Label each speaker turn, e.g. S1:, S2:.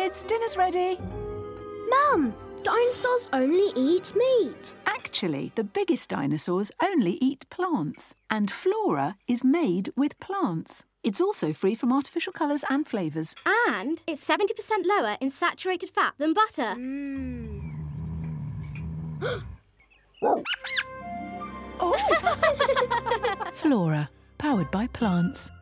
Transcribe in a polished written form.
S1: kids, dinner's ready.
S2: Mum, dinosaurs only eat meat.
S1: Actually, the biggest dinosaurs only eat plants, and Flora is made with plants. It's also free from artificial colours and flavours.
S3: And it's 70% lower in saturated fat than butter.
S1: Flora, powered by plants.